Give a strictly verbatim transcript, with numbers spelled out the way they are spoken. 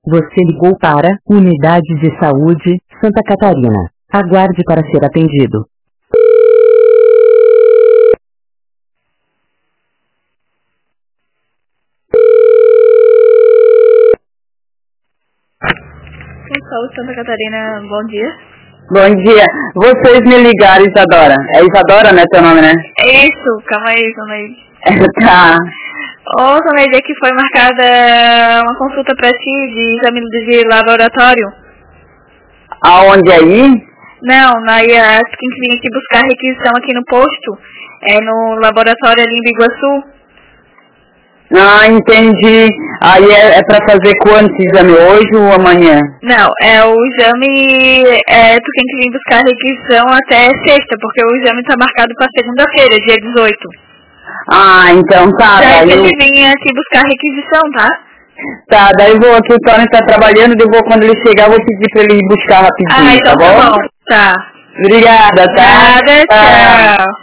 Você ligou para Unidade de Saúde, Santa Catarina. Aguarde para ser atendido. Saúde Santa Catarina, bom dia. Bom dia. Vocês me ligaram, Isadora. É Isadora, né, teu nome, né? É isso, calma aí, Soneide. Tá. Ô, Soneide, aqui foi marcada uma consulta pra ti de exame de laboratório. Aonde aí? Não, na I A S, quem vinha aqui buscar requisição aqui no posto. É no laboratório ali em Biguaçu. Ah, entendi. Aí é, é pra fazer quanto exame? Hoje ou amanhã? Não, é o exame, é, tu tem que vir buscar requisição até sexta, porque o exame tá marcado pra segunda-feira, dia dezoito. Ah, então tá. Daí daí tem eu... que vir aqui buscar requisição, tá? Tá, daí eu vou aqui, o Tony tá trabalhando, eu vou, quando ele chegar, eu vou pedir pra ele ir buscar rapidinho, Ah, então tá bom? tá bom. Tá. Obrigada, tá? Nada, tchau.